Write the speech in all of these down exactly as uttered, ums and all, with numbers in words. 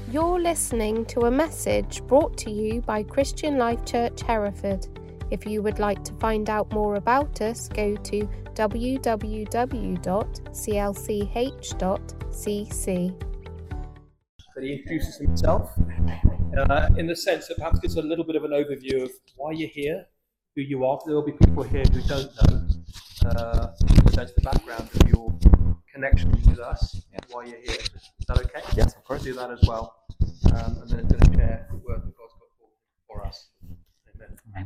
You're listening to a message brought to you by Christian Life Church Hereford. If you would like to find out more about us, go to w w w dot c l c h dot c c. That he introduces himself uh, in the sense that perhaps gives a little bit of an overview of why you're here, who you are. There will be people here who don't know uh, in the sense the background of your connection with us, yeah. Why you're here. Is that okay? Yes, of course. Do that as well. Um, and then it's going to share the work that God's got for us. Amen. Amen.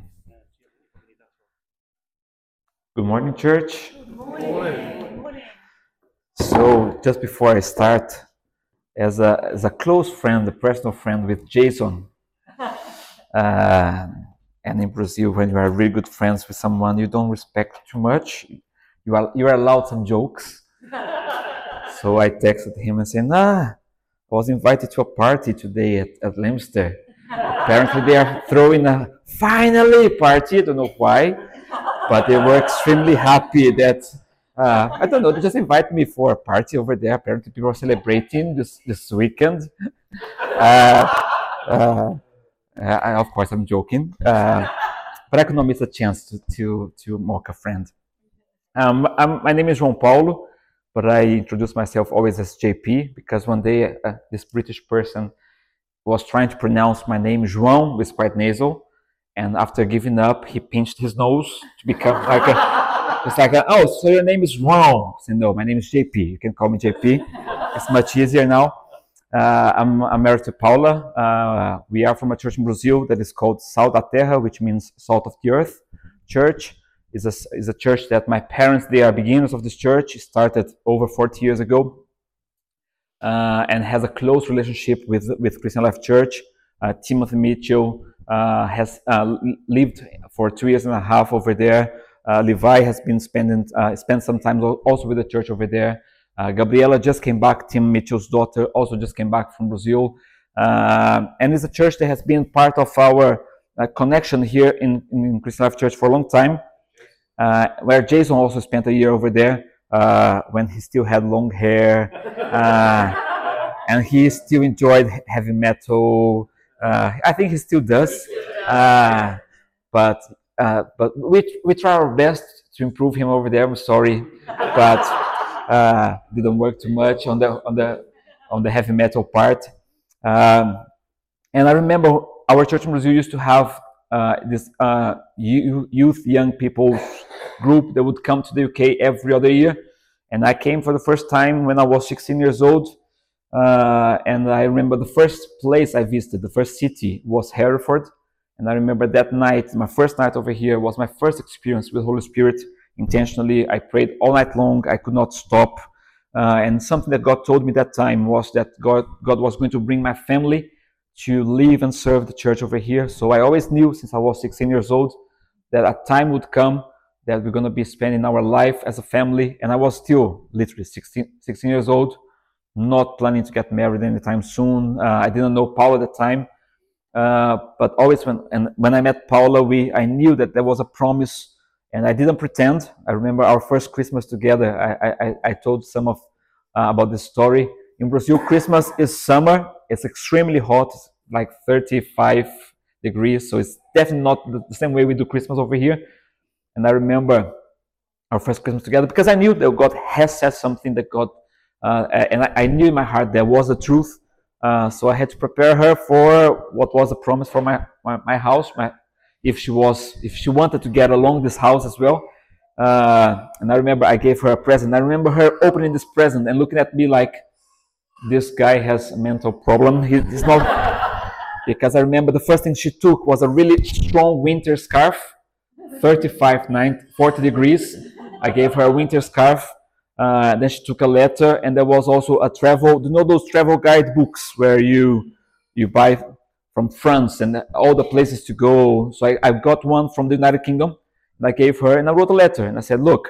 Good morning, church. Good morning. Good morning. So, just before I start, as a as a close friend, a personal friend with Jason, uh, and in Brazil, when you are really good friends with someone you don't respect too much, you are you are allowed some jokes. So I texted him and said, "Ah, I was invited to a party today at, at Leominster. Apparently, they are throwing a finally party. I don't know why, but they were extremely happy that." Uh, I don't know, they just invited me for a party over there. Apparently people are celebrating this, this weekend. Uh, uh, uh, of course, I'm joking. Uh, but I could not miss a chance to, to, to mock a friend. Um, I'm, my name is João Paulo, but I introduce myself always as J P, because one day uh, this British person was trying to pronounce my name João with quite nasal. And after giving up, he pinched his nose to become like a... It's like, a, oh, so your name is João. I said, no, my name is J P. You can call me J P. It's much easier now. Uh, I'm, I'm married to Paula. Uh, we are from a church in Brazil that is called Sal da Terra, which means salt of the earth. Church is a, is a church that my parents, they are beginners of this church, started over forty years ago, uh, and has a close relationship with, with Christian Life Church. Uh, Timothy Mitchell uh, has uh, lived for two years and a half over there. Uh, Levi has been spending uh, spent some time also with the church over there. Uh, Gabriela just came back. Tim Mitchell's daughter also just came back from Brazil, uh, and it's a church that has been part of our uh, connection here in, in Christian Life Church for a long time. Uh, where Jason also spent a year over there uh, when he still had long hair, uh, and he still enjoyed heavy metal. Uh, I think he still does, uh, but. Uh, but we we try our best to improve him over there. I'm sorry, but uh, didn't work too much on the on the on the heavy metal part. Um, and I remember our church in Brazil used to have uh, this uh, youth, young people group that would come to the U K every other year. And I came for the first time when I was sixteen years old. Uh, and I remember the first place I visited, the first city, was Hereford. And I remember that night, my first night over here, was my first experience with Holy Spirit. Intentionally, I prayed all night long. I could not stop. Uh, and something that God told me that time was that God, God was going to bring my family to live and serve the church over here. So I always knew, since I was sixteen years old, that a time would come that we're going to be spending our life as a family. And I was still literally sixteen, sixteen years old, not planning to get married anytime soon. Uh, I didn't know Paul at the time. Uh, but always when and when I met Paula, we I knew that there was a promise, and I didn't pretend. I remember our first Christmas together. I I, I told some of uh, about this story. In Brazil, Christmas is summer. It's extremely hot, like thirty-five degrees. So it's definitely not the same way we do Christmas over here. And I remember our first Christmas together because I knew that God has said something that God, uh, and I, I knew in my heart there was a truth. Uh, so I had to prepare her for what was a promise for my, my, my house, my, if she was, if she wanted to get along this house as well. Uh, and I remember I gave her a present. I remember her opening this present and looking at me like, this guy has a mental problem. He, he's not, because I remember the first thing she took was a really strong winter scarf, thirty-five, nine, forty degrees. I gave her a winter scarf. Uh, then she took a letter, and there was also a travel, you know those travel guide books where you you buy from France and all the places to go. So I, I got one from the United Kingdom, and I gave her, and I wrote a letter, and I said, look,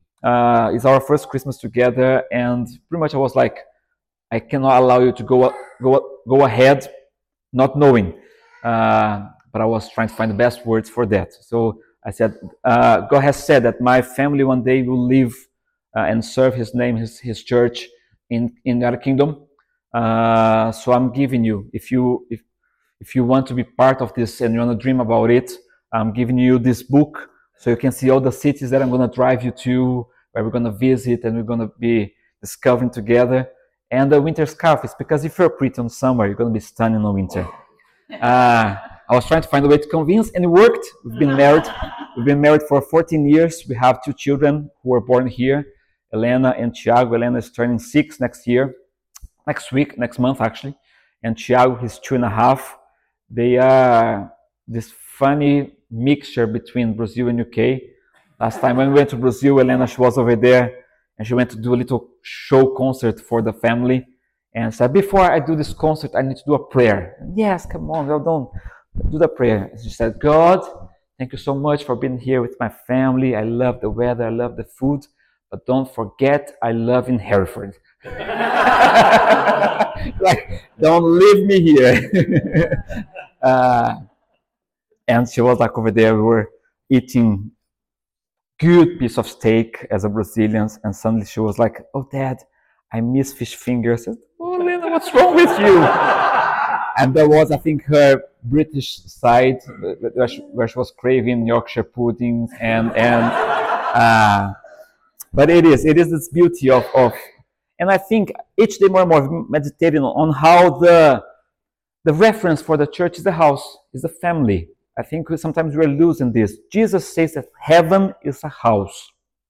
uh, it's our first Christmas together, and pretty much I was like, I cannot allow you to go go go ahead not knowing, uh, but I was trying to find the best words for that. So I said, uh, God has said that my family one day will live Uh, and serve his name, his, his church in, in the United Kingdom. Uh, so I'm giving you, if you if if you want to be part of this and you want to dream about it, I'm giving you this book so you can see all the cities that I'm going to drive you to, where we're going to visit and we're going to be discovering together. And the winter scarf is because if you're pretty on summer, you're going to be stunning in winter. Uh, I was trying to find a way to convince, and it worked. We've been married. We've been married for fourteen years. We have two children who were born here, Elena and Thiago. Elena is turning six next year, next week, next month actually. And Thiago, he's two and a half. They are this funny mixture between Brazil and U K. Last time when we went to Brazil, Elena, she was over there, and she went to do a little show concert for the family. And said, before I do this concert, I need to do a prayer. Yes, come on, well done. Do the prayer. And she said, God, thank you so much for being here with my family. I love the weather, I love the food, but don't forget, I love in Hereford. Like, don't leave me here. uh, and she was like over there, we were eating good piece of steak as a Brazilians, and suddenly she was like, oh, Dad, I miss fish fingers. I said, oh, Lena, what's wrong with you? And there was, I think, her British side where she, where she was craving Yorkshire puddings, and and uh, but it is it is this beauty of of, and I think each day more and more meditating on how the the reference for the church is the house, is the family. I think we, sometimes we're losing this. Jesus says that heaven is a house.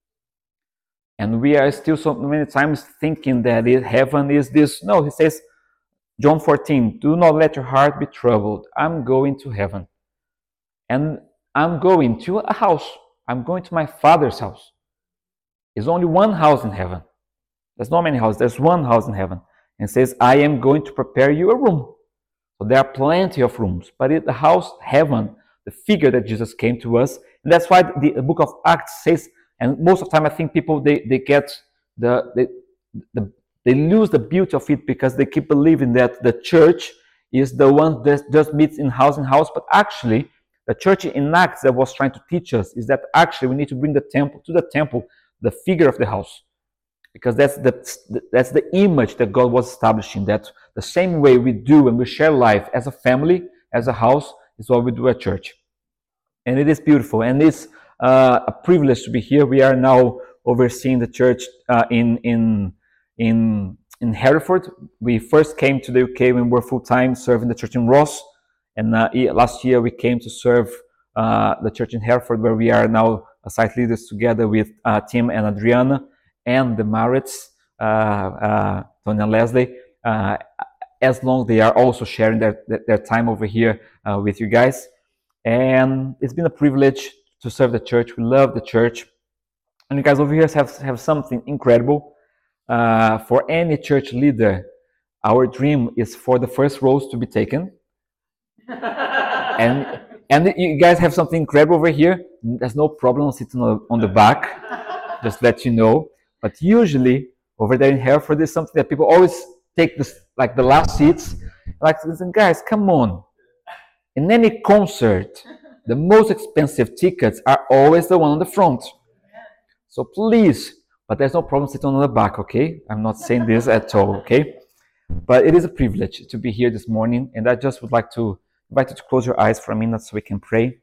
And we are still so many times thinking that it, heaven is this. No, he says, John fourteen, do not let your heart be troubled. I'm going to heaven. And I'm going to a house. I'm going to my Father's house. There's only one house in heaven. There's not many houses. There's one house in heaven. And it says, I am going to prepare you a room. So there are plenty of rooms. But it, the house, heaven, the figure that Jesus came to us. And that's why the, the book of Acts says, and most of the time, I think people, they, they get the, they, the, they lose the beauty of it because they keep believing that the church is the one that just meets in house in house. But actually, the church in Acts that was trying to teach us is that actually we need to bring the temple to the temple, the figure of the house. Because that's the, that's the image that God was establishing, that the same way we do and we share life as a family, as a house, is what we do at church. And it is beautiful. And it's Uh, a privilege to be here. We are now overseeing the church uh, in in in in Hereford. We first came to the U K when we were full time serving the church in Ross, and uh, last year we came to serve uh, the church in Hereford, where we are now site leaders together with uh, Tim and Adriana and the Marits, uh, uh, Tony and Leslie. Uh, as long they are also sharing their their time over here uh, with you guys, and it's been a privilege to serve the church. We love the church. And you guys over here have, have something incredible. Uh, for any church leader, our dream is for the first rows to be taken. and and you guys have something incredible over here. There's no problem sitting on, on the back, just let you know. But usually, over there in Hereford, there's something that people always take this, like the last seats. Like, listen, guys, come on. In any concert, the most expensive tickets are always the one on the front. So please, but there's no problem sitting on the back, okay? I'm not saying this at all, okay? But it is a privilege to be here this morning, and I just would like to invite you to close your eyes for a minute so we can pray.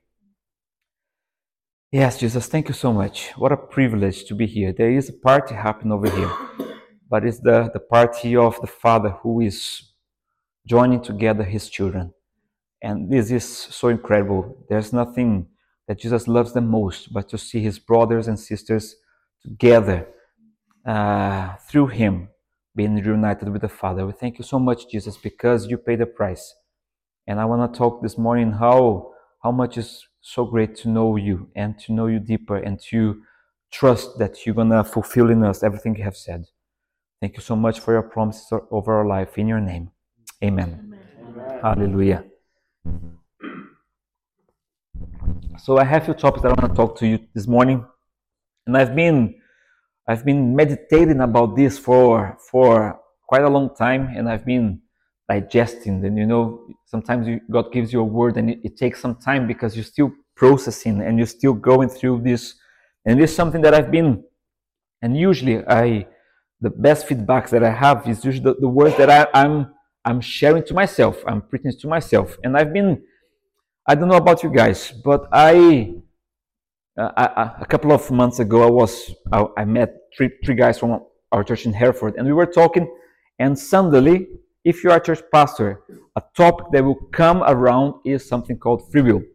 Yes, Jesus, thank you so much. What a privilege to be here. There is a party happening over here, but it's the, the party of the Father who is joining together his children. And this is so incredible. There's nothing that Jesus loves the most but to see his brothers and sisters together uh, through him being reunited with the Father. We thank you so much, Jesus, because you paid the price. And I want to talk this morning how, how much is so great to know you and to know you deeper and to trust that you're going to fulfill in us everything you have said. Thank you so much for your promises over our life. In your name, amen. Amen. Hallelujah. So I have a few topics that I want to talk to you this morning, and I've been I've been meditating about this for for quite a long time, and I've been digesting. And you know, sometimes you, God gives you a word, and it, it takes some time because you're still processing and you're still going through this. And it's something that I've been, and usually I the best feedbacks that I have is usually the, the words that I, I'm I'm sharing to myself. I'm preaching to myself, and I've been. I don't know about you guys, but I, uh, I, I a couple of months ago I was I, I met three three guys from our church in Hereford, and we were talking, and suddenly, if you are a church pastor, a topic that will come around is something called free will,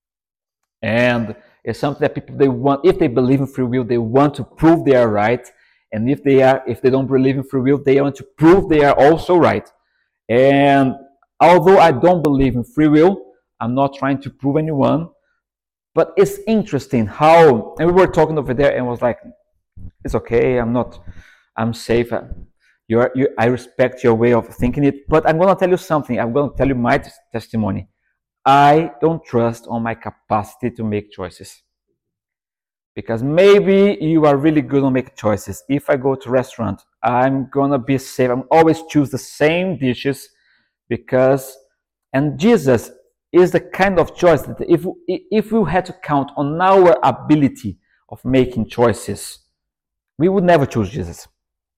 and it's something that people they want. If they believe in free will, they want to prove they are right, and if they are if they don't believe in free will, they want to prove they are also right. And although I don't believe in free will, I'm not trying to prove anyone, but it's interesting how, and we were talking over there and was like, it's okay, I'm not, I'm safe. You're, you, I respect your way of thinking it, but I'm going to tell you something. I'm going to tell you my t- testimony. I don't trust on my capacity to make choices. Because maybe you are really good on making choices. If I go to a restaurant, I'm going to be safe. I'm always choose the same dishes because, and Jesus is the kind of choice that if, if we had to count on our ability of making choices, we would never choose Jesus.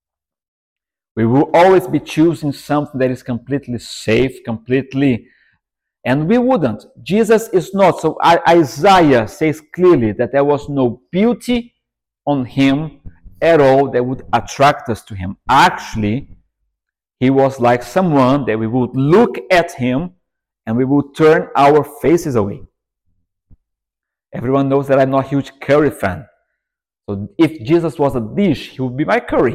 We will always be choosing something that is completely safe, completely, and we wouldn't. Jesus is not. So Isaiah says clearly that there was no beauty on him at all that would attract us to him. Actually, he was like someone that we would look at him and we would turn our faces away. Everyone knows that I'm not a huge curry fan. So if Jesus was a dish, he would be my curry.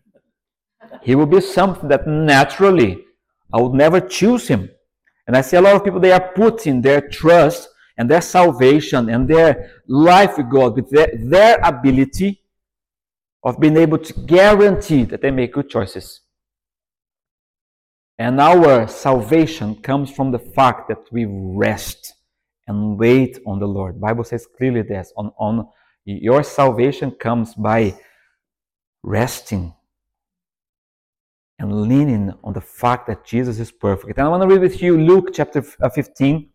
He would be something that naturally I would never choose him. And I see a lot of people, they are putting their trust and their salvation and their life with God, with their, their ability of being able to guarantee that they make good choices. And our salvation comes from the fact that we rest and wait on the Lord. The Bible says clearly this, on, on your salvation comes by resting and leaning on the fact that Jesus is perfect. And I want to read with you Luke chapter fifteen.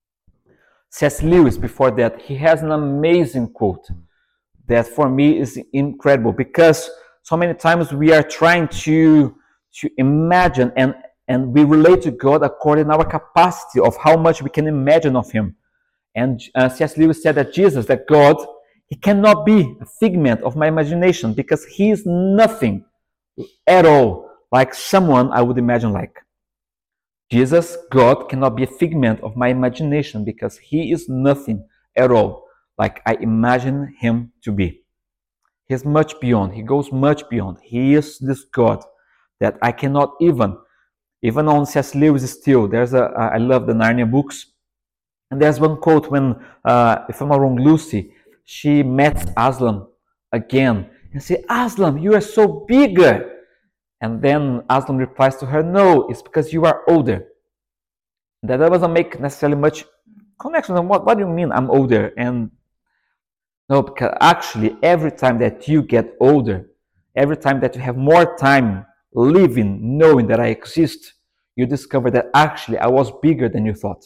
C S Lewis, before that, he has an amazing quote that for me is incredible, because so many times we are trying to, to imagine and, and we relate to God according to our capacity of how much we can imagine of him. And uh, C S Lewis said that Jesus, that God, he cannot be a figment of my imagination because he is nothing at all like someone I would imagine like. Jesus, God, cannot be a figment of my imagination because he is nothing at all like I imagine him to be. He is much beyond. He goes much beyond. He is this God that I cannot even, even on C S Lewis still, there's a, I love the Narnia books. And there's one quote when, uh, if I'm not wrong, Lucy, she met Aslan again and said, Aslan, you are so bigger. And then Aslan replies to her, no, it's because you are older. That doesn't make necessarily much connection. What, what do you mean I'm older? And no, because actually every time that you get older, every time that you have more time living, knowing that I exist, you discover that actually I was bigger than you thought.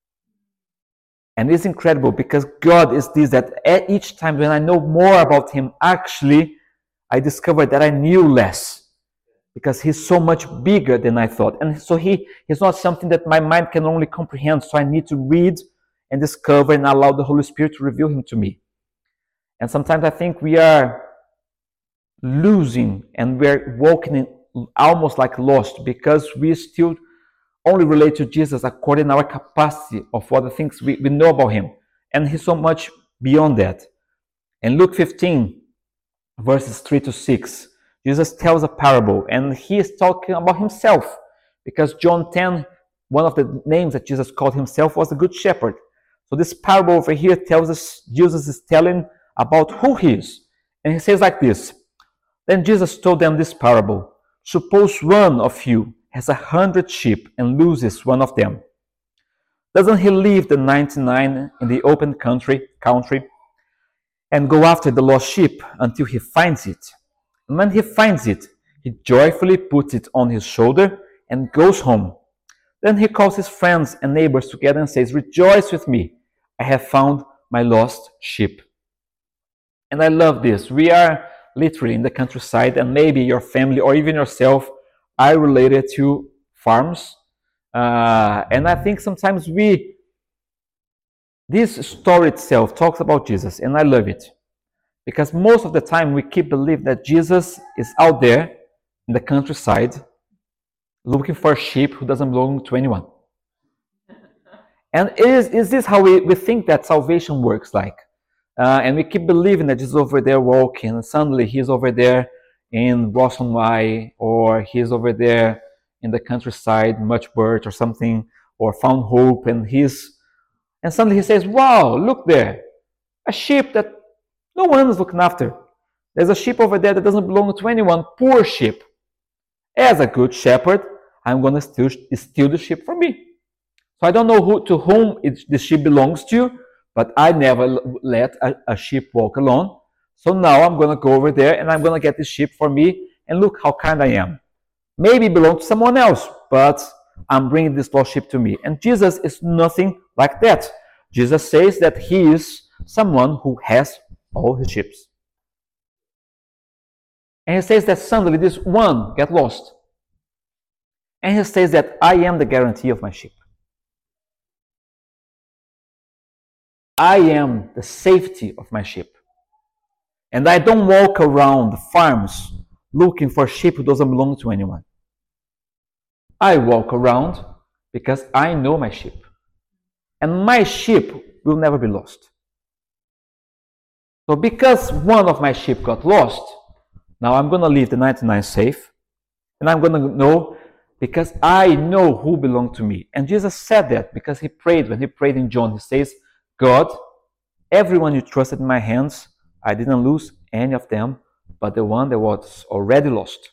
And it's incredible because God is this, that at each time when I know more about him, actually I discovered that I knew less. Because he's so much bigger than I thought. And so he is not something that my mind can only comprehend. So I need to read and discover and allow the Holy Spirit to reveal him to me. And sometimes I think we are losing and we're walking in almost like lost because we still only relate to Jesus according to our capacity of what the things we, we know about him. And he's so much beyond that. In Luke fifteen, verses three to six, Jesus tells a parable, and he is talking about himself, because John ten, one of the names that Jesus called himself was the Good Shepherd. So this parable over here tells us, Jesus is telling about who he is. And he says like this, then Jesus told them this parable, suppose one of you has a hundred sheep and loses one of them. Doesn't he leave the ninety-nine in the open country, country and go after the lost sheep until he finds it? And when he finds it, he joyfully puts it on his shoulder and goes home. Then he calls his friends and neighbors together and says, rejoice with me, I have found my lost sheep. And I love this. We are literally in the countryside, and maybe your family or even yourself are related to farms. Uh, and I think sometimes we, this story itself talks about Jesus, and I love it. Because most of the time we keep believing that Jesus is out there in the countryside looking for a sheep who doesn't belong to anyone. And is, is this how we, we think that salvation works like? Uh, and we keep believing that Jesus is over there walking, and suddenly he's over there in Rossonway, or he's over there in the countryside, Much Birch or something, or Found Hope, and he's, and suddenly he says, wow, look there, a sheep that no one is looking after. There's a sheep over there that doesn't belong to anyone, poor sheep. As a good shepherd, I'm going to steal, steal the sheep from me. So I don't know who, to whom it, the sheep belongs to, but I never let a, a sheep walk alone. So now I'm going to go over there and I'm going to get this sheep for me, and look how kind I am. Maybe it belongs to someone else, but I'm bringing this lost sheep to me. And Jesus is nothing like that. Jesus says that he is someone who has all his sheep. And he says that suddenly this one get lost. And he says that I am the guarantee of my sheep. I am the safety of my sheep. And I don't walk around the farms looking for sheep who doesn't belong to anyone. I walk around because I know my sheep. And my sheep will never be lost. So because one of my sheep got lost, now I'm going to leave the ninety-nine safe. And I'm going to know because I know who belongs to me. And Jesus said that because he prayed, when he prayed in John, he says, God, everyone you trusted in my hands, I didn't lose any of them, but the one that was already lost.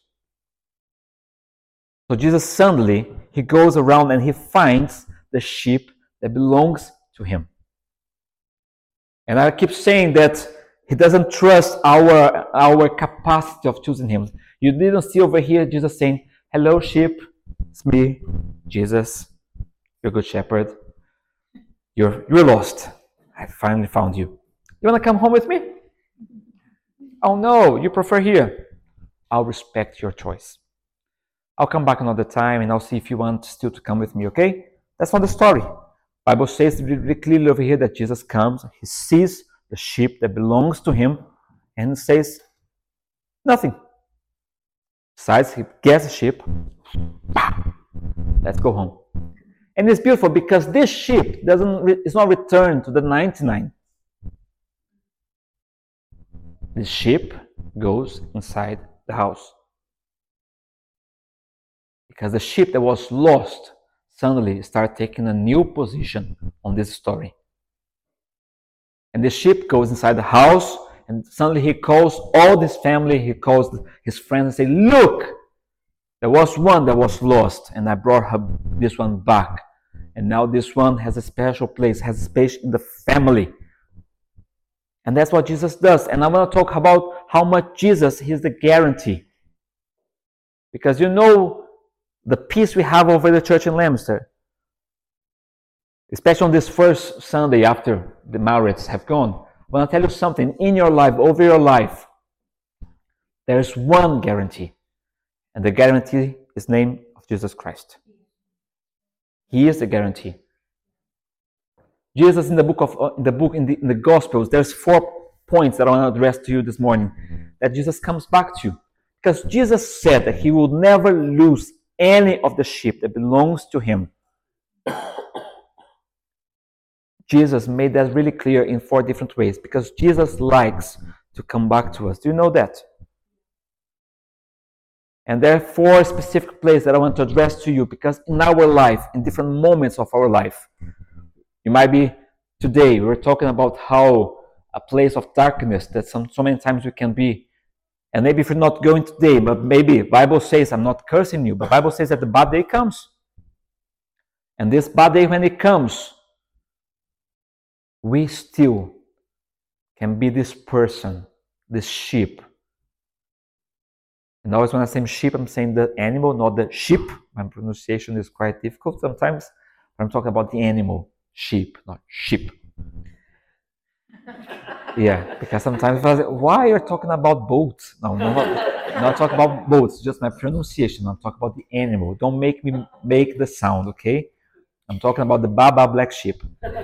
So Jesus suddenly, he goes around and he finds the sheep that belongs to him. And I keep saying that he doesn't trust our, our capacity of choosing him. You didn't see over here Jesus saying, hello sheep, it's me, Jesus, you're a good shepherd. You're, you're lost. I finally found you. You want to come home with me? Oh no, you prefer here. I'll respect your choice. I'll come back another time and I'll see if you want still to come with me, okay? That's not the story. The Bible says really clearly over here that Jesus comes, he sees the sheep that belongs to him, and says nothing. Besides, he gets the sheep. Let's go home. And it's beautiful because this sheep doesn't is not returned to the ninety-nine. The sheep goes inside the house. Because the sheep that was lost suddenly started taking a new position on this story. And the sheep goes inside the house, and suddenly he calls all his family, he calls his friends and says, look, there was one that was lost, and I brought her, this one back. And now this one has a special place, has a space in the family. And that's what Jesus does. And I want to talk about how much Jesus is the guarantee. Because you know the peace we have over the church in Leominster, especially on this first Sunday after the Maurits have gone. I want to tell you something. In your life, over your life, there is one guarantee. And the guarantee is the name of Jesus Christ. He is the guarantee. Jesus in the book of in the book in the, in the Gospels, there's four points that I want to address to you this morning that Jesus comes back to. Because Jesus said that he will never lose any of the sheep that belongs to him. Jesus made that really clear in four different ways, because Jesus likes to come back to us. Do you know that? And there are four specific places that I want to address to you, because in our life, in different moments of our life, it might be today, we're talking about how a place of darkness that some, so many times we can be. And maybe if you're not going today, but maybe the Bible says, I'm not cursing you, but the Bible says that the bad day comes. And this bad day, when it comes, we still can be this person, this sheep. And always when I say sheep, I'm saying the animal, not the sheep. My pronunciation is quite difficult sometimes, but I'm talking about the animal, sheep, not sheep. Yeah, because sometimes I was like, why you're talking about boats? No, no, not, not talking about boats, just my pronunciation. I'm talking about the animal. Don't make me make the sound, okay? I'm talking about the Baba black sheep.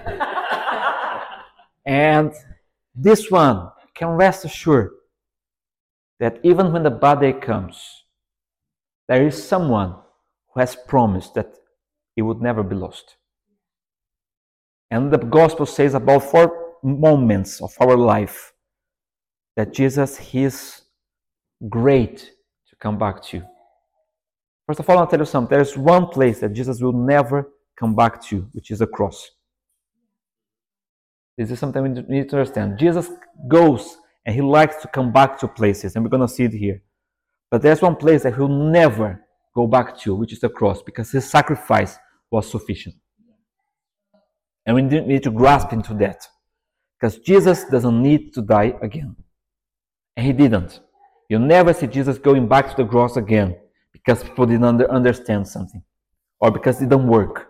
And this one can rest assured that even when the bad day comes, there is someone who has promised that it would never be lost. And the gospel says about four moments of our life that Jesus, He is great to come back to. First of all, I'll tell you something. There's one place that Jesus will never come back to, which is the cross. This is something we need to understand. Jesus goes and He likes to come back to places, and we're going to see it here. But there's one place that He'll never go back to, which is the cross, because His sacrifice was sufficient. And we need to grasp into that. Because Jesus doesn't need to die again. And He didn't. You'll never see Jesus going back to the cross again because people didn't under, understand something. Or because it didn't work.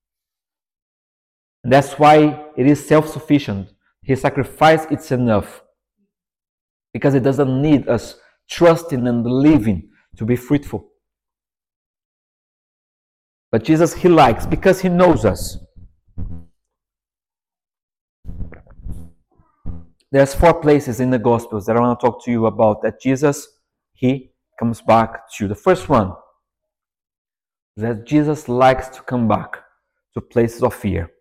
And that's why it is self-sufficient. His sacrifice, it's enough. Because it doesn't need us trusting and believing to be fruitful. But Jesus, He likes, because He knows us. There's four places in the Gospels that I want to talk to you about that Jesus, He comes back to. The first one is that Jesus likes to come back to places of fear.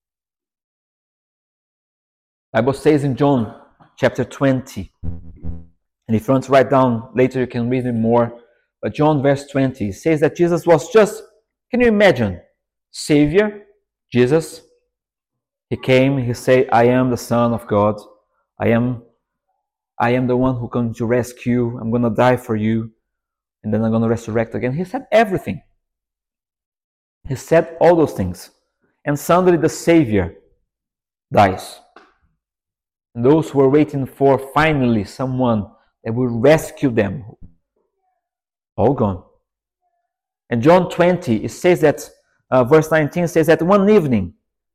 The Bible says in John chapter twenty, and if you want to write down later, you can read it more. But John verse twenty says that Jesus was just, can you imagine, Savior, Jesus, He came, He said, I am the Son of God. I am, I am the one who's going to rescue. I'm going to die for you. And then I'm going to resurrect again. He said everything. He said all those things. And suddenly the Savior dies. And those who were waiting for finally someone that will rescue them, all gone. And John twenty, it says that, uh, verse nineteen says that one evening,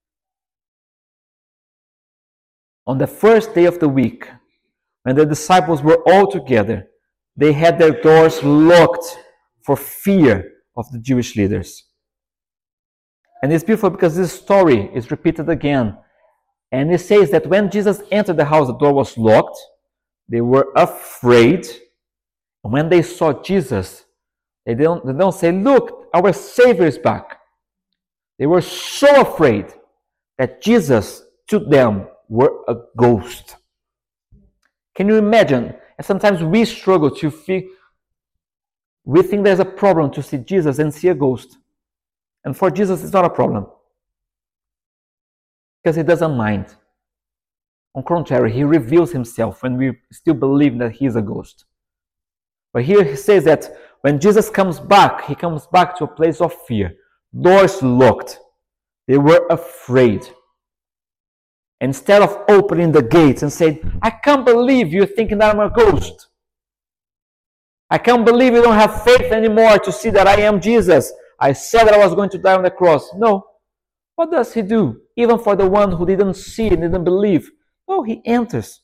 on the first day of the week, when the disciples were all together, they had their doors locked for fear of the Jewish leaders. And it's beautiful because this story is repeated again. And it says that when Jesus entered the house, the door was locked. They were afraid. And when they saw Jesus, they don't, they don't say, look, our Savior is back. They were so afraid that Jesus to them were a ghost. Can you imagine? And sometimes we struggle to feel, we think there's a problem to see Jesus and see a ghost. And for Jesus, it's not a problem. Because He doesn't mind. On the contrary, He reveals Himself when we still believe that He is a ghost. But here He says that when Jesus comes back, He comes back to a place of fear. Doors locked. They were afraid. Instead of opening the gates and saying, I can't believe you're thinking that I'm a ghost. I can't believe you don't have faith anymore to see that I am Jesus. I said that I was going to die on the cross. No. What does He do? Even for the one who didn't see and didn't believe. No, He enters.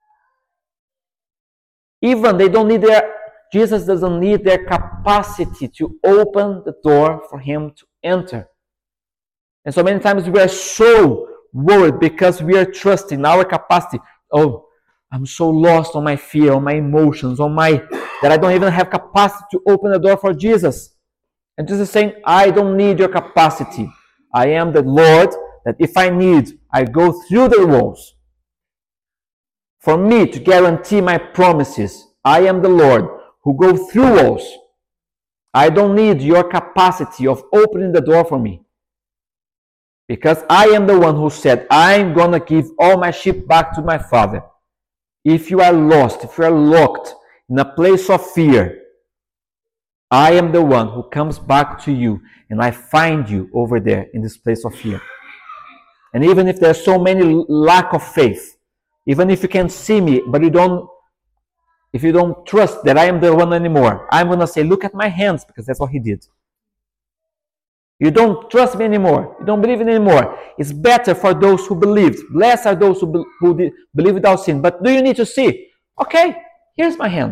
Even they don't need their, Jesus doesn't need their capacity to open the door for Him to enter. And so many times we are so worried because we are trusting our capacity. Oh, I'm so lost on my fear, on my emotions, on my, that I don't even have capacity to open the door for Jesus. And Jesus is saying, I don't need your capacity. I am the Lord that if I need, I go through the walls. For me to guarantee my promises, I am the Lord who go through walls. I don't need your capacity of opening the door for me. Because I am the one who said, I'm going to give all my sheep back to my Father. If you are lost, if you are locked in a place of fear, I am the one who comes back to you and I find you over there in this place of fear. And even if there's so many lack of faith, even if you can see me, but you don't, if you don't trust that I am the one anymore, I'm going to say, look at my hands, because that's what He did. You don't trust me anymore. You don't believe in me anymore. It's better for those who believed. Blessed are those who, be, who did, believe without sin. But do you need to see? Okay, here's my hand.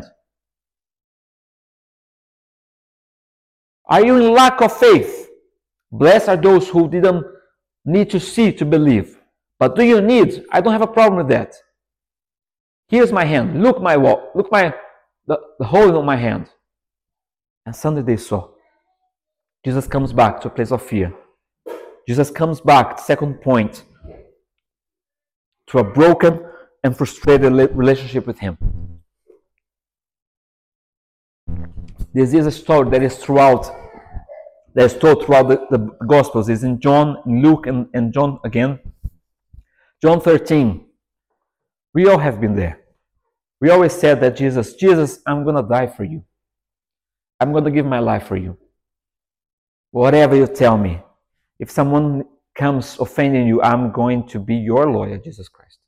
Are you in lack of faith? Blessed are those who didn't need to see to believe. But do you need? I don't have a problem with that. Here's my hand. Look my wall. Look my the, the hole in my hand. And suddenly they saw. Jesus comes back to a place of fear. Jesus comes back, second point, to a broken and frustrated relationship with him. This is a story that is throughout, that is told throughout the, the Gospels. It's in John, in Luke, and, and John again. John thirteen. We all have been there. We always said that Jesus, Jesus, I'm going to die for you. I'm going to give my life for you. Whatever you tell me. If someone comes offending you, I'm going to be your lawyer, Jesus Christ.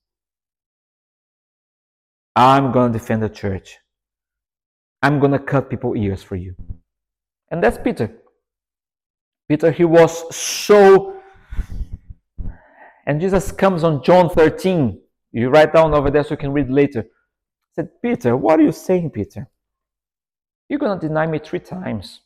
I'm going to defend the church. I'm going to cut people's ears for you. And that's Peter. Peter, he was so... And Jesus comes on John thirteen. You write down over there so you can read later. He said, Peter, what are you saying, Peter? You're going to deny me three times.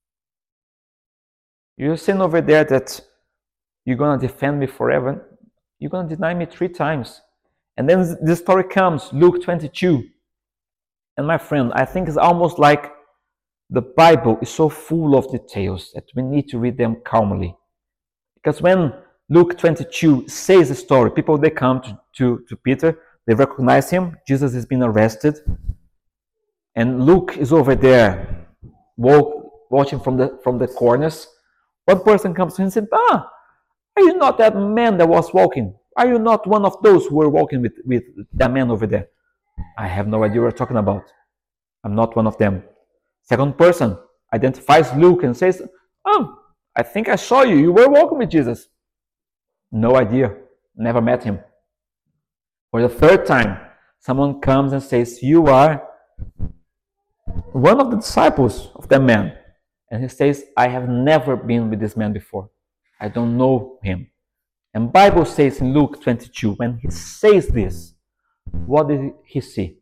You're saying over there that you're going to defend me forever. You're going to deny me three times. And then this story comes, Luke twenty-two. And my friend, I think it's almost like the Bible is so full of details that we need to read them calmly. Because when Luke twenty-two says the story, people, they come to, to, to Peter, they recognize him, Jesus has been arrested, and Luke is over there walk, watching from the, from the corners. One person comes to him and says, ah, are you not that man that was walking? Are you not one of those who were walking with, with that man over there? I have no idea what you're talking about. I'm not one of them. Second person identifies Luke and says, oh, I think I saw you. You were walking with Jesus. No idea. Never met him. For the third time, someone comes and says, you are one of the disciples of that man. And he says, I have never been with this man before. I don't know him. And Bible says in Luke twenty-two, when he says this, what did he see?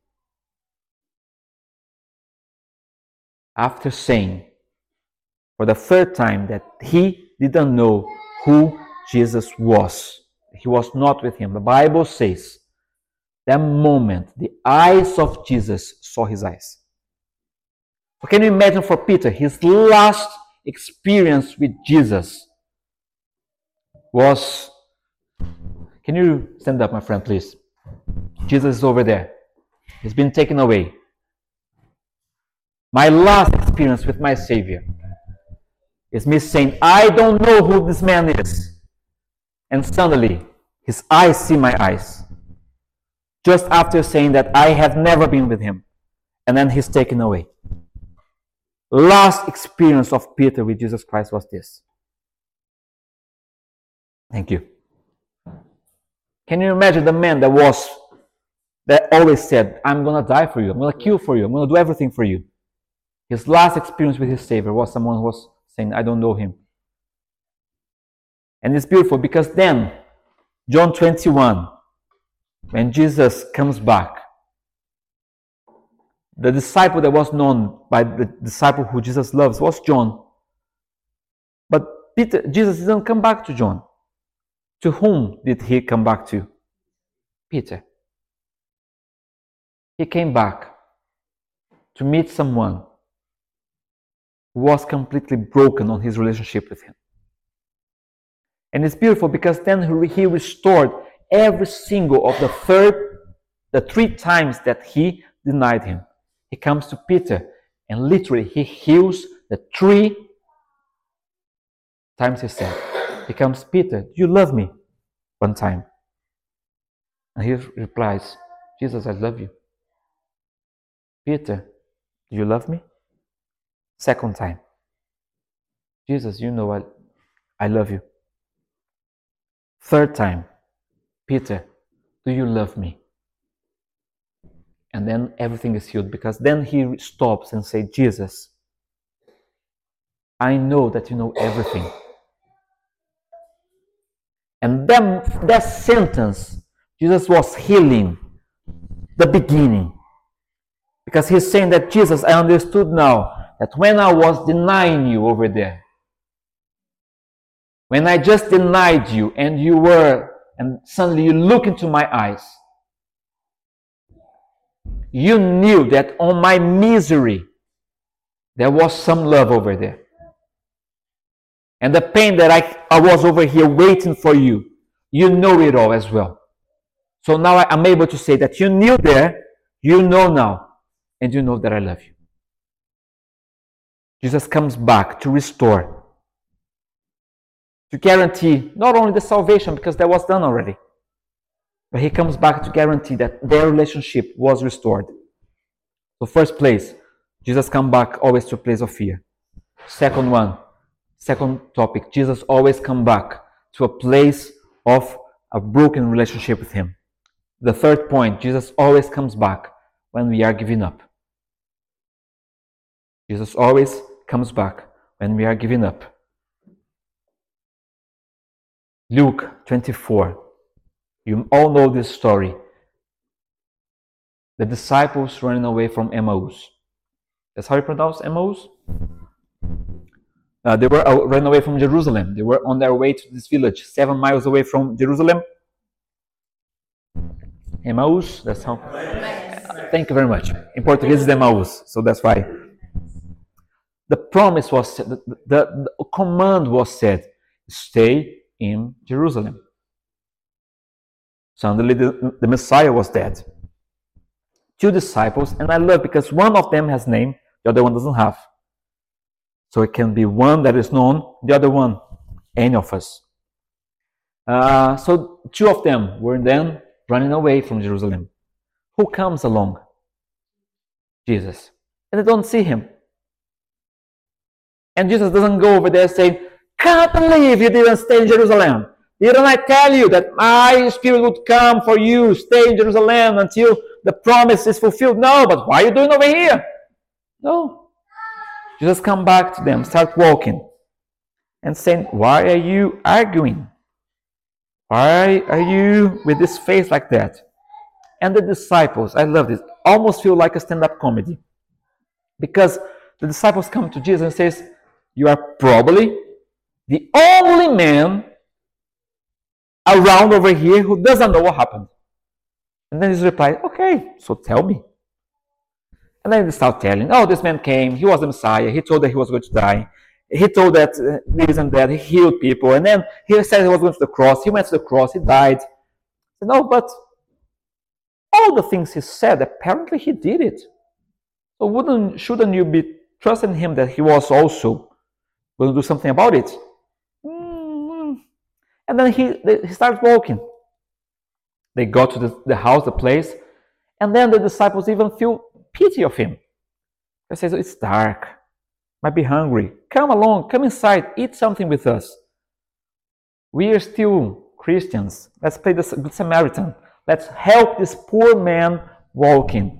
After saying for the third time that he didn't know who Jesus was. He was not with him. The Bible says that moment, the eyes of Jesus saw his eyes. So can you imagine for Peter, his last experience with Jesus was... Can you stand up, my friend, please? Jesus is over there. He's been taken away. My last experience with my Savior is me saying, I don't know who this man is. And suddenly, his eyes see my eyes. Just after saying that I have never been with him. And then he's taken away. Last experience of Peter with Jesus Christ was this. Thank you. Can you imagine the man that was, that always said, I'm going to die for you, I'm going to kill for you, I'm going to do everything for you. His last experience with his Savior was someone who was saying, I don't know him. And it's beautiful because then, John twenty-one, when Jesus comes back, the disciple that was known by the disciple who Jesus loves was John. But Peter, Jesus didn't come back to John. To whom did he come back to? Peter. He came back to meet someone who was completely broken on his relationship with him. And it's beautiful because then he restored every single of the third, the three times that he denied him. He comes to Peter and literally he heals the three times he said. He comes, Peter, do you love me? One time. And he replies, Jesus, I love you. Peter, do you love me? Second time. Jesus, you know I, I love you. Third time. Peter, do you love me? And then everything is healed because then he stops and says, Jesus, I know that you know everything. And then that sentence, Jesus was healing the beginning. Because he's saying that, Jesus, I understood now that when I was denying you over there, when I just denied you and you were, and suddenly you look into my eyes, you knew that on my misery, there was some love over there. And the pain that I, I was over here waiting for you, you know it all as well. So now I, I'm able to say that you knew there, you know now, and you know that I love you. Jesus comes back to restore, to guarantee not only the salvation, because that was done already, but he comes back to guarantee that their relationship was restored. So first place, Jesus comes back always to a place of fear. Second one, second topic, Jesus always comes back to a place of a broken relationship with him. The third point, Jesus always comes back when we are giving up. Jesus always comes back when we are giving up. Luke twenty-four. You all know this story. The disciples running away from Emmaus. That's how you pronounce Emmaus? Uh, they were uh, running away from Jerusalem. They were on their way to this village, seven miles away from Jerusalem. Emmaus, that's how. Uh, thank you very much. In Portuguese, it's Emmaus, so that's why. The promise was said, the, the, the command was said, stay in Jerusalem. Suddenly, the, the Messiah was dead. Two disciples, and I love because one of them has name, the other one doesn't have. So it can be one that is known, the other one, any of us. Uh, so two of them were then running away from Jerusalem. Who comes along? Jesus. And they don't see him. And Jesus doesn't go over there saying, can't believe you didn't stay in Jerusalem. Didn't I tell you that my Spirit would come for you, stay in Jerusalem until the promise is fulfilled? No, but why are you doing over here? No. Jesus come back to them, start walking, and saying, why are you arguing? Why are you with this face like that? And the disciples, I love this, almost feel like a stand-up comedy. Because the disciples come to Jesus and says, you are probably the only man around over here who doesn't know what happened. And then Jesus replied, okay, so tell me. And then they start telling, oh, this man came, he was the Messiah, he told that he was going to die. He told that uh, this and that, he healed people. And then he said he was going to the cross, he went to the cross, he died. I said, no, but all the things he said, apparently he did it. So wouldn't, shouldn't you be trusting him that he was also going to do something about it? Mm-hmm. And then he, they, he started walking. They got to the, the house, the place, and then the disciples even feel pity of him. They say, it's dark, might be hungry. Come along, come inside, eat something with us. We are still Christians. Let's play the Good Samaritan. Let's help this poor man walking.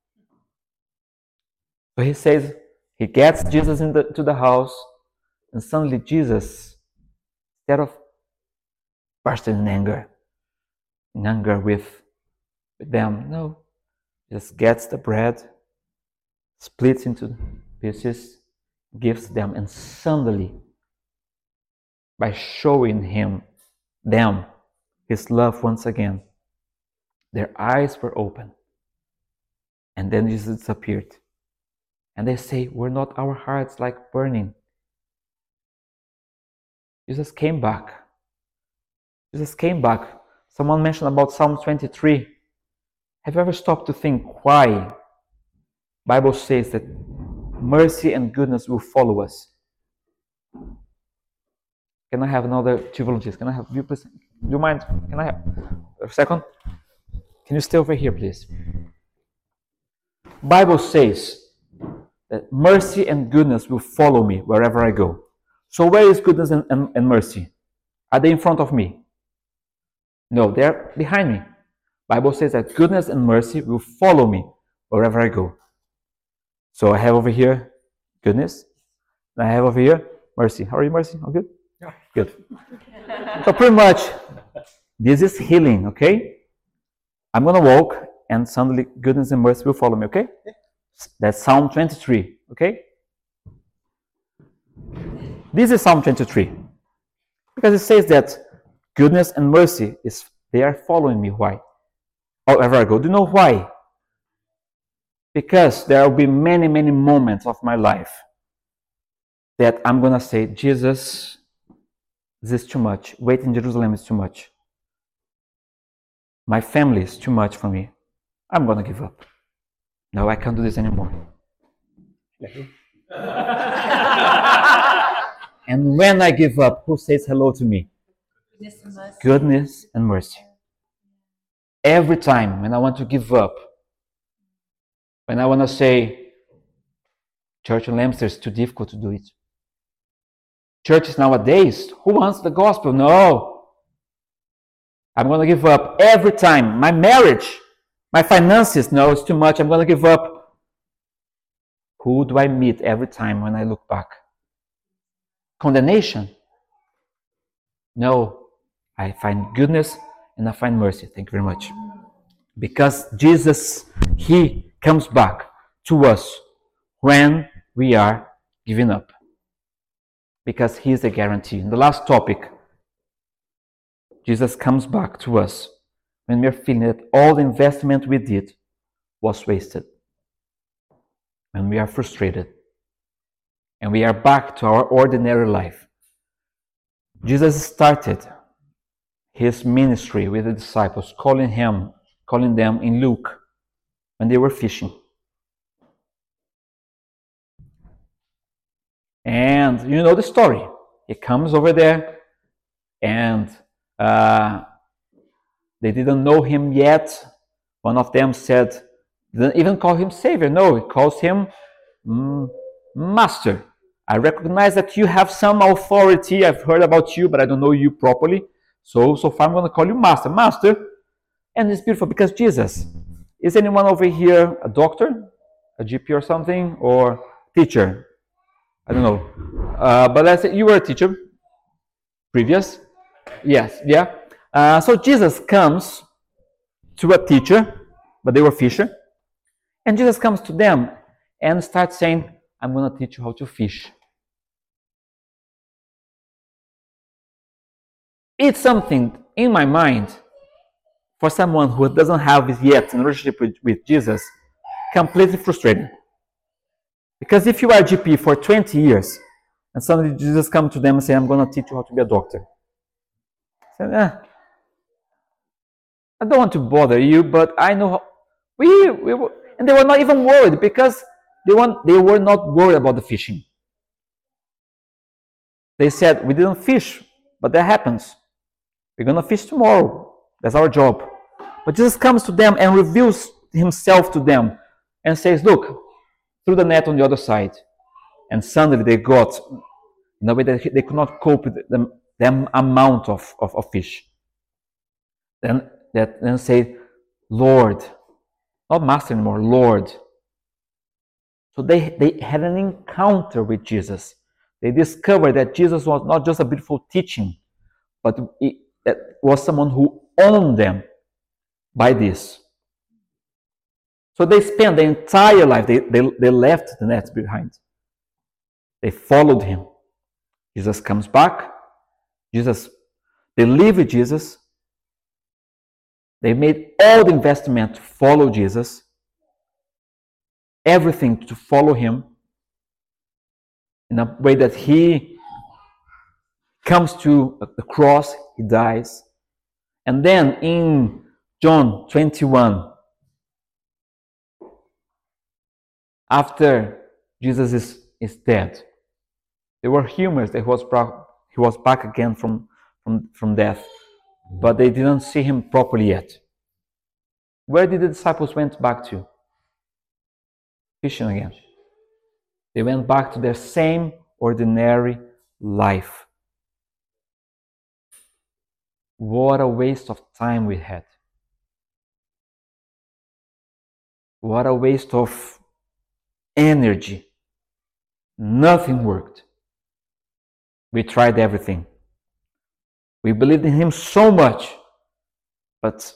So he says, he gets Jesus into the, the house, and suddenly Jesus, instead of bursting in anger, in anger with, with them, no, just gets the bread, splits into pieces, gives them, and suddenly, by showing him, them, his love once again, their eyes were open. And then Jesus disappeared. And they say, were not our hearts like burning? Jesus came back. Jesus came back. Someone mentioned about Psalm twenty-three. Have you ever stopped to think why the Bible says that mercy and goodness will follow us? Can I have another two volunteers? Can I have you, please? Do you mind? Can I have a second? Can you stay over here, please? Bible says that mercy and goodness will follow me wherever I go. So where is goodness and, and, and mercy? Are they in front of me? No, they're behind me. Bible says that goodness and mercy will follow me wherever I go. So I have over here goodness, and I have over here mercy. How are you, Mercy? All good? Yeah. Good. So pretty much This is healing, okay? I'm going to walk, and suddenly goodness and mercy will follow me, okay? That's Psalm twenty-three, okay? This is Psalm twenty-three. Because it says that goodness and mercy, is they are following me. Why? However I go. Do you know why? Because there will be many, many moments of my life that I'm going to say, Jesus, this is too much. Wait in Jerusalem is too much. My family is too much for me. I'm going to give up. No, I can't do this anymore. And when I give up, who says hello to me? Goodness and mercy. Goodness and mercy. Every time when I want to give up, when I want to say, church in Leominster is too difficult to do it. Churches nowadays, who wants the gospel? No. I'm going to give up every time. My marriage, my finances, no, it's too much. I'm going to give up. Who do I meet every time when I look back? Condemnation? No. I find goodness and I find mercy. Thank you very much. Because Jesus, He comes back to us when we are giving up. Because He is a guarantee. In the last topic, Jesus comes back to us when we are feeling that all the investment we did was wasted. When we are frustrated. And we are back to our ordinary life. Jesus started His ministry with the disciples, calling him, calling them in Luke when they were fishing. And you know the story. He comes over there, and uh, they didn't know him yet. One of them said, didn't even call him Savior. No, he calls him mm, Master. I recognize that you have some authority. I've heard about you, but I don't know you properly. So, so far I'm going to call you Master. Master. And it's beautiful because Jesus. Is anyone over here a doctor? A G P or something? Or teacher? I don't know. Uh, but let's say you were a teacher. Previous? Yes, yeah. Uh, so Jesus comes to a teacher, but they were fisher. And Jesus comes to them and starts saying, I'm going to teach you how to fish. It's something in my mind for someone who doesn't have yet a relationship with, with Jesus, completely frustrating. Because if you are a G P for twenty years, and suddenly Jesus comes to them and says, I'm going to teach you how to be a doctor. I said, eh, I don't want to bother you, but I know how. We, we were, and they were not even worried because they, want, they were not worried about the fishing. They said, we didn't fish, but that happens. We're going to fish tomorrow. That's our job. But Jesus comes to them and reveals himself to them and says, look, through the net on the other side. And suddenly they got, in a way that they could not cope with the, the amount of, of, of fish. Then, that, then say, Lord, not Master anymore, Lord. So they, they had an encounter with Jesus. They discovered that Jesus was not just a beautiful teaching, but it, that was someone who owned them by this. So they spent their entire life, they, they, they left the nets behind. They followed him. Jesus comes back. Jesus, they live with Jesus. They made all the investment to follow Jesus. Everything to follow him in a way that he comes to the cross, he dies. And then in John twenty-one, after Jesus is, is dead, there were humors that he was, he was back again from, from, from death, but they didn't see him properly yet. Where did the disciples went back to? Fishing again. They went back to their same ordinary life. What a waste of time we had. What a waste of energy. Nothing worked. We tried everything. We believed in him so much But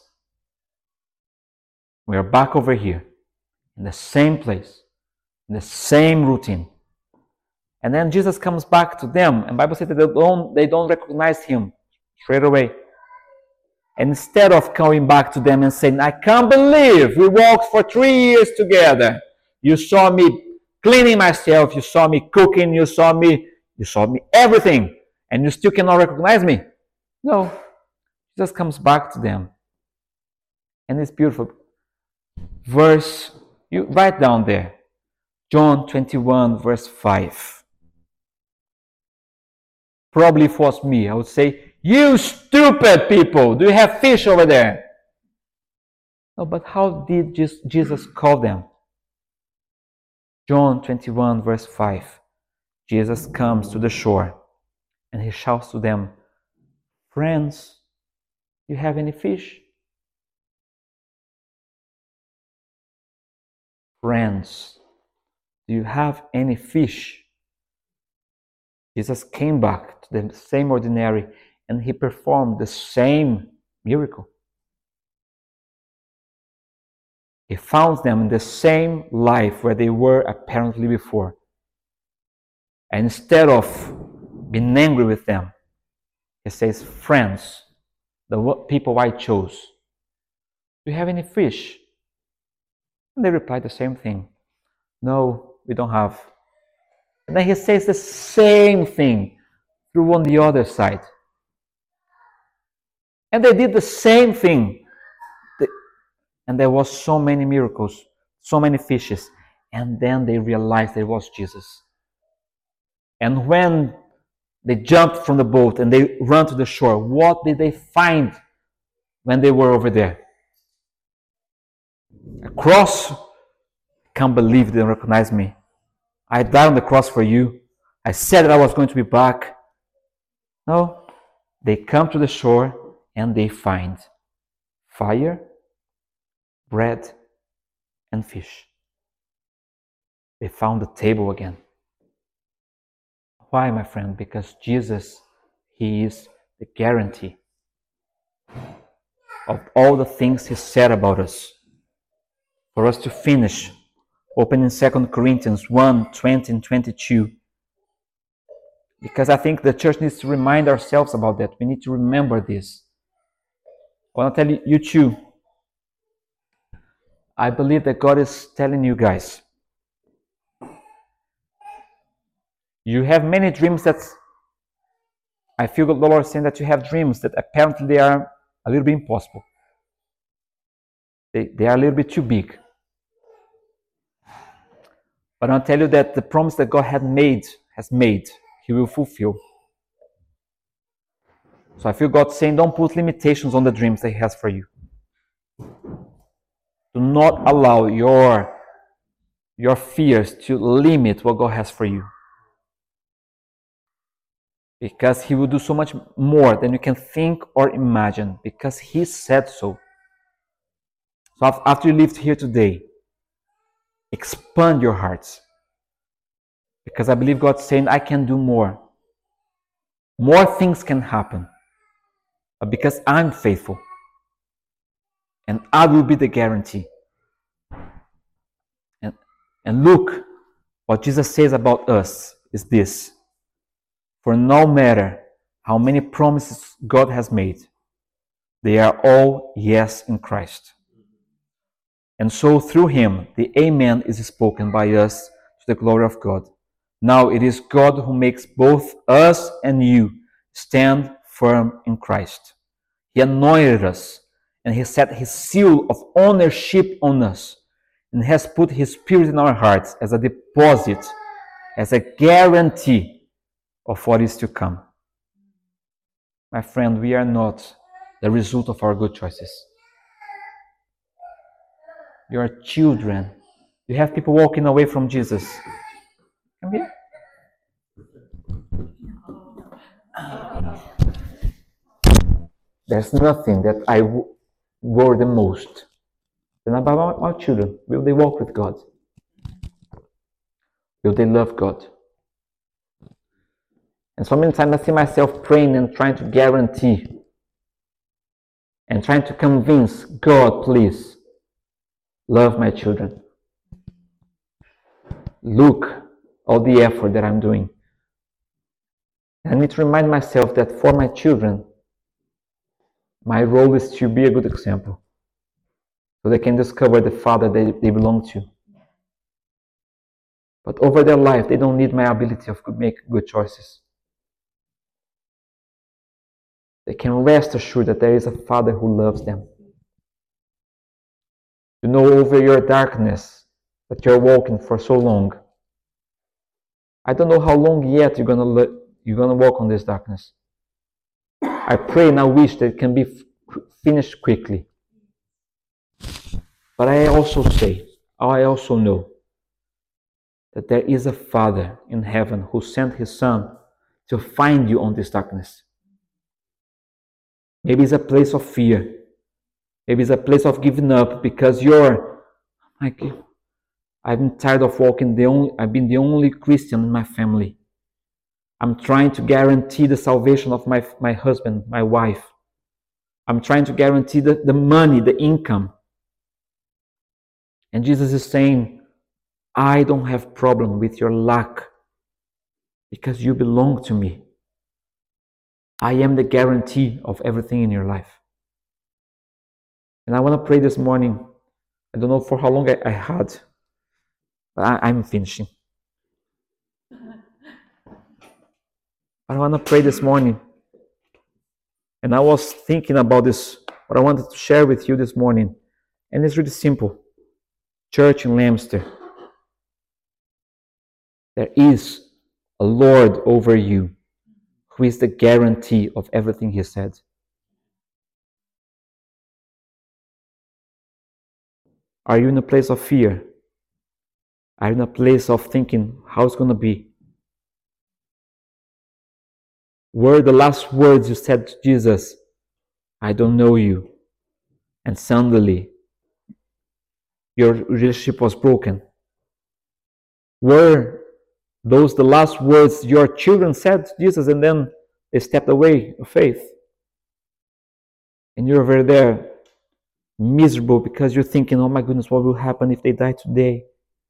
we are back over here, in the same place, in the same routine. And then Jesus comes back to them, and the Bible says that they don't, they don't recognize him straight away. And instead of coming back to them and saying, I can't believe we walked for three years together. You saw me cleaning myself, you saw me cooking, you saw me, you saw me everything, and you still cannot recognize me. No, Jesus comes back to them. And it's beautiful. Verse, you write down there, John twenty-one, verse five. Probably if it was me, I would say, you stupid people, do you have fish over there? No, but how did Jesus call them? John twenty-one, verse five. Jesus comes to the shore and he shouts to them, friends, do you have any fish? Friends, do you have any fish? Jesus came back to the same ordinary and he performed the same miracle. He found them in the same life where they were apparently before. And instead of being angry with them, he says, friends, the people I chose, do you have any fish? And they replied the same thing. No, we don't have. And then he says the same thing through on the other side. And they did the same thing. And there was so many miracles, so many fishes. And then they realized it was Jesus. And when they jumped from the boat and they ran to the shore, what did they find when they were over there? A cross. Can't believe they didn't recognize me. I died on the cross for you. I said that I was going to be back. No, they come to the shore and they find fire, bread, and fish. They found the table again. Why, my friend? Because Jesus, he is the guarantee of all the things he said about us. For us to finish, open in Second Corinthians one, twenty and twenty-two. Because I think the church needs to remind ourselves about that. We need to remember this. I want to tell you, you too, I believe that God is telling you guys, you have many dreams that, I feel the Lord saying that you have dreams that apparently they are a little bit impossible. They, they are a little bit too big. But I'll tell you that the promise that God had made, has made, he will fulfill. So I feel God saying, don't put limitations on the dreams that he has for you. Do not allow your, your fears to limit what God has for you. Because he will do so much more than you can think or imagine. Because he said so. So after you leave here today, expand your hearts. Because I believe God's saying, I can do more. More things can happen. But because I'm faithful. And I will be the guarantee. And, and look, what Jesus says about us is this. For no matter how many promises God has made, they are all yes in Christ. And so through him, the Amen is spoken by us to the glory of God. Now it is God who makes both us and you stand firm in Christ. He anointed us and he set his seal of ownership on us and has put his Spirit in our hearts as a deposit, as a guarantee of what is to come. My friend, we are not the result of our good choices. You are children. You have people walking away from Jesus. Come here. There's nothing that I w- worry the most than about my, my children. Will they walk with God? Will they love God? And so many times I see myself praying and trying to guarantee. and trying to convince God, please, love my children. Look, all the effort that I'm doing. I need to remind myself that for my children, my role is to be a good example, so they can discover the Father they, they belong to. But over their life, they don't need my ability of make good choices. They can rest assured that there is a Father who loves them. To know over your darkness that you're walking for so long. I don't know how long yet you're gonna le- you're gonna walk on this darkness. I pray and I wish that it can be f- finished quickly. But I also say, I also know that there is a Father in heaven who sent His Son to find you on this darkness. Maybe it's a place of fear. Maybe it's a place of giving up because you're like, I've been tired of walking the only, I've been the only Christian in my family. I'm trying to guarantee the salvation of my, my husband, my wife. I'm trying to guarantee the, the money, the income. And Jesus is saying, I don't have problem with your lack because you belong to me. I am the guarantee of everything in your life. And I want to pray this morning. I don't know for how long I, I had, but I, I'm finishing. I want to pray this morning. And I was thinking about this, what I wanted to share with you this morning. And it's really simple. Church in Leominster. There is a Lord over you who is the guarantee of everything He said. Are you in a place of fear? Are you in a place of thinking how it's going to be? Were the last words you said to Jesus, I don't know you, and suddenly your relationship was broken? Were those the last words your children said to Jesus and then they stepped away of faith? And you're over there miserable because you're thinking, oh my goodness, what will happen if they die today?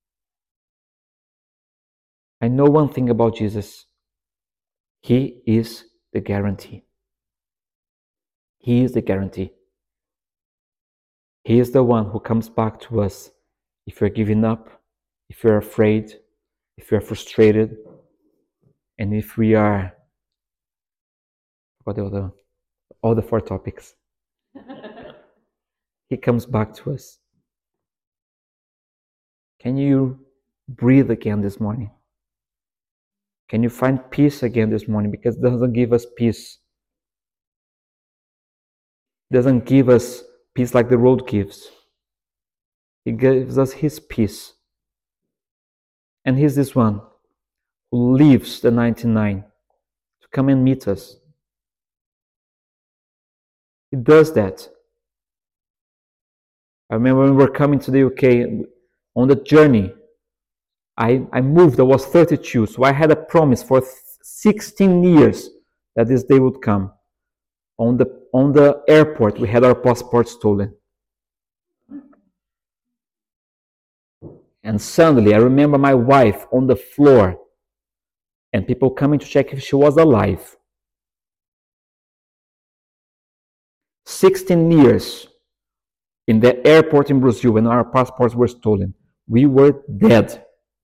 I know one thing about Jesus. He is the guarantee. He is the guarantee. He is the one who comes back to us if you're giving up, if you're afraid, if you're frustrated, and if we are, what are the, all the four topics. He comes back to us. Can you breathe again this morning? Can you find peace again this morning? Because it doesn't give us peace. It doesn't give us peace like the road gives. He gives us His peace. And He's this one who leaves the ninety-nine to come and meet us. He does that. I remember when we were coming to the U K, on the journey, I, I moved, I was thirty-two, so I had a promise for sixteen years that this day would come. On the, on the airport, we had our passports stolen. And suddenly, I remember my wife on the floor and people coming to check if she was alive. sixteen years in the airport in Brazil when our passports were stolen. We were dead.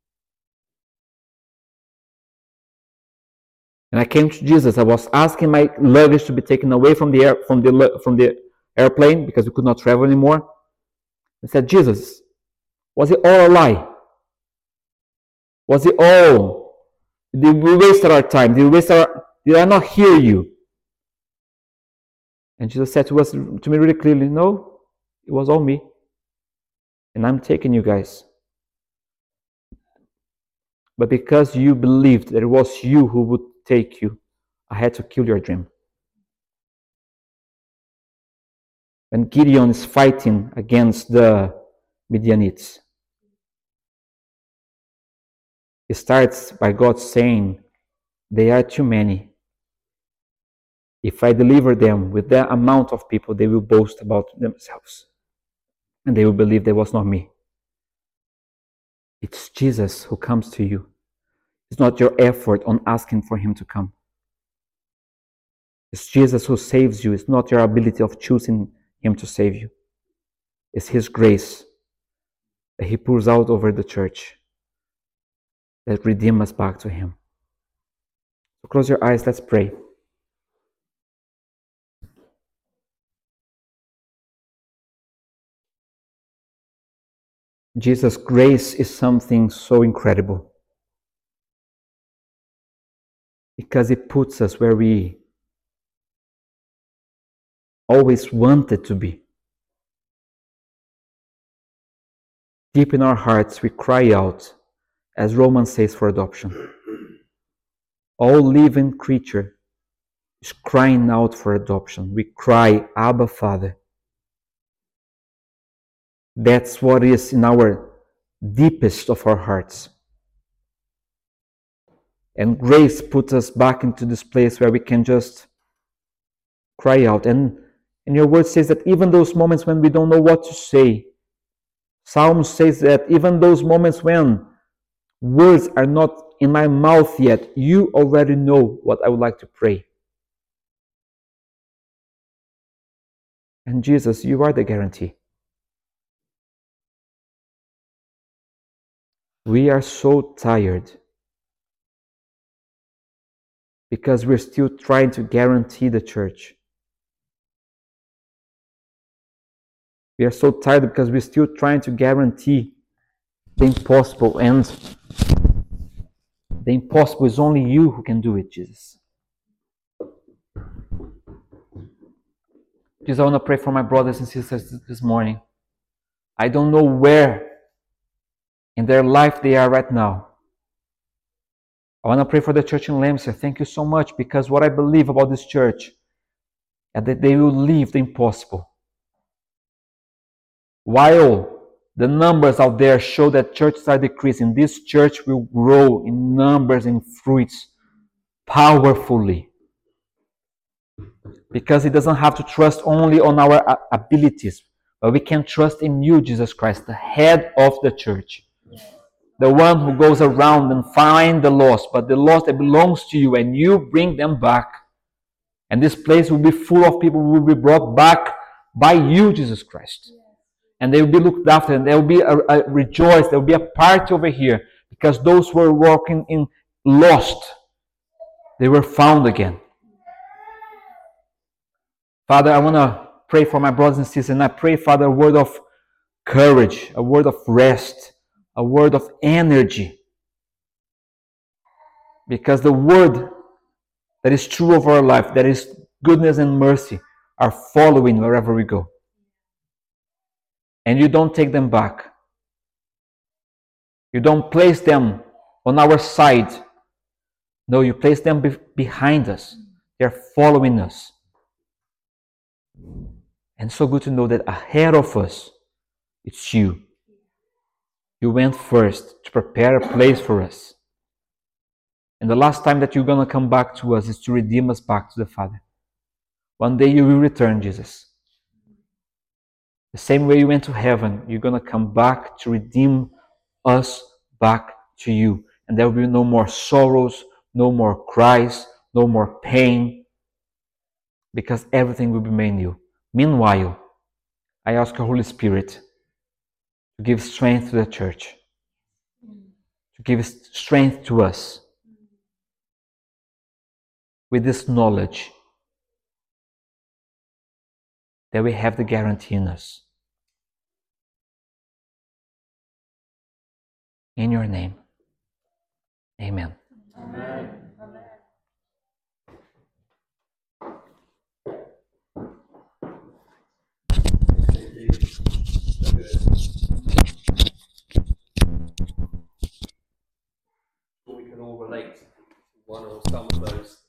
And I came to Jesus. I was asking my luggage to be taken away from the air, from the from the airplane because we could not travel anymore. I said, Jesus, was it all a lie? Was it all? Did we waste our time? Did we waste our? Did I not hear you? And Jesus said to us, to me really clearly, no, it was all me. And I'm taking you guys. But because you believed that it was you who would take you, I had to kill your dream. When Gideon is fighting against the Midianites, it starts by God saying, they are too many. if I deliver them with that amount of people, they will boast about themselves. And they will believe that was not me. It's Jesus who comes to you. It's not your effort on asking for him to come. It's Jesus who saves you. It's not your ability of choosing him to save you. It's his grace that he pours out over the church that redeems us back to him. So close your eyes, let's pray. Jesus' grace is something so incredible because it puts us where we always wanted to be. Deep in our hearts, we cry out, as Romans says, for adoption. All living creature is crying out for adoption. We cry, Abba, Father. That's what is in our deepest of our hearts. And grace puts us back into this place where we can just cry out. And, and your word says that even those moments when we don't know what to say, Psalm says that even those moments when words are not in my mouth yet, you already know what I would like to pray. And Jesus, you are the guarantee. We are so tired because we're still trying to guarantee the church. We are so tired because we're still trying to guarantee the impossible, and the impossible is only you who can do it, Jesus. Jesus, I want to pray for my brothers and sisters this morning. I don't know where in their life they are right now. I want to pray for the church in Lamser. Thank you so much, because what I believe about this church is that they will leave the impossible. While the numbers out there show that churches are decreasing, this church will grow in numbers and fruits powerfully. Because it doesn't have to trust only on our abilities, but we can trust in you, Jesus Christ, the head of the church. The one who goes around and finds the lost, but the lost that belongs to you, and you bring them back. And this place will be full of people who will be brought back by you, Jesus Christ. And they will be looked after, and there will be a, a rejoice, there will be a party over here, because those who were walking in lost, they were found again. Father, I want to pray for my brothers and sisters, and I pray, Father, a word of courage, a word of rest, a word of energy. Because the word that is true of our life, that is goodness and mercy, are following wherever we go. And you don't take them back. You don't place them on our side. No, you place them be- behind us. They're following us. And so good to know that ahead of us, it's you. You went first to prepare a place for us. And the last time that you're going to come back to us is to redeem us back to the Father. One day you will return, Jesus. The same way you went to heaven, you're going to come back to redeem us back to you. And there will be no more sorrows, no more cries, no more pain, because everything will be made new. Meanwhile, I ask your Holy Spirit to give strength to the church, to give strength to us with this knowledge that we have the guarantee in us. In your name, amen. Amen. We can all relate to one or some of those